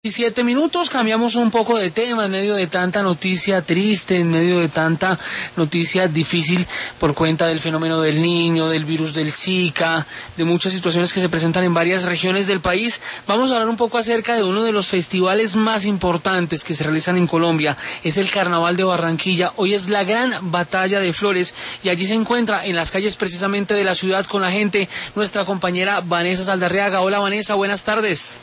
7 minutos, cambiamos un poco de tema en medio de tanta noticia triste, en medio de tanta noticia difícil por cuenta del fenómeno del Niño, del virus del Zika, de muchas situaciones que se presentan en varias regiones del país. Vamos a hablar un poco acerca de uno de los festivales más importantes que se realizan en Colombia, es el Carnaval de Barranquilla. Hoy es la gran batalla de flores y allí se encuentra en las calles precisamente de la ciudad con la gente nuestra compañera Vanessa Saldarriaga. Hola Vanessa, buenas tardes.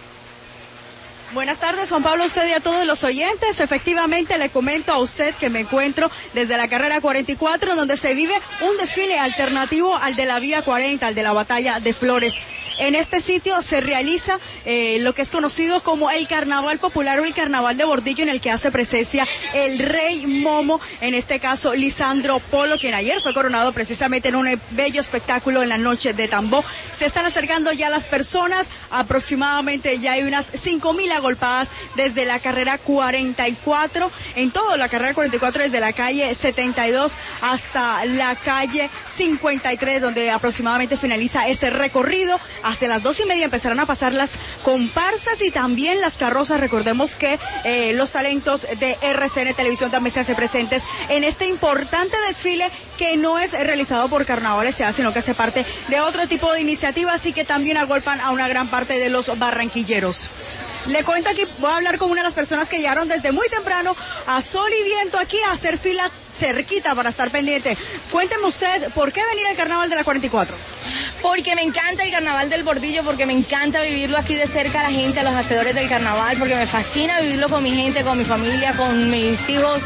Buenas tardes, Juan Pablo, a usted y a todos los oyentes. Efectivamente, le comento a usted que me encuentro desde la carrera 44, donde se vive un desfile alternativo al de la vía 40, al de la batalla de flores. En este sitio se realiza lo que es conocido como el Carnaval Popular o el Carnaval de Bordillo, en el que hace presencia el Rey Momo, en este caso Lisandro Polo, quien ayer fue coronado precisamente en un bello espectáculo en la noche de Tambó. Se están acercando ya las personas, aproximadamente ya hay unas 5.000 agolpadas desde la carrera 44, en toda la carrera 44, desde la calle 72 hasta la calle 53, donde aproximadamente finaliza este recorrido. Hacia las 2:30 empezarán a pasar las comparsas y también las carrozas. Recordemos que los talentos de RCN Televisión también se hacen presentes en este importante desfile, que no es realizado por Carnavales S.A., sino que hace parte de otro tipo de iniciativas y que también agolpan a una gran parte de los barranquilleros. Le cuento aquí, voy a hablar con una de las personas que llegaron desde muy temprano a sol y viento aquí a hacer fila cerquita para estar pendiente. Cuénteme usted, ¿por qué venir al Carnaval de la 44? Porque me encanta el Carnaval del Bordillo, porque me encanta vivirlo aquí de cerca, a la gente, a los hacedores del carnaval, porque me fascina vivirlo con mi gente, con mi familia, con mis hijos,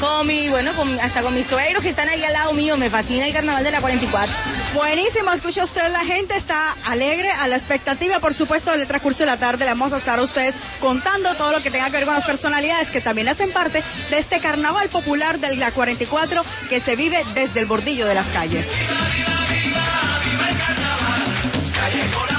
hasta con mis suegros que están ahí al lado mío. Me fascina el Carnaval de la 44. Buenísimo, escucha usted, la gente está alegre, a la expectativa, por supuesto, del transcurso de la tarde. Le vamos a estar a ustedes contando todo lo que tenga que ver con las personalidades que también hacen parte de este Carnaval Popular de la 44 que se vive desde el bordillo de las calles. ¡Viva, viva, viva, viva el carnaval! ¡Calle con la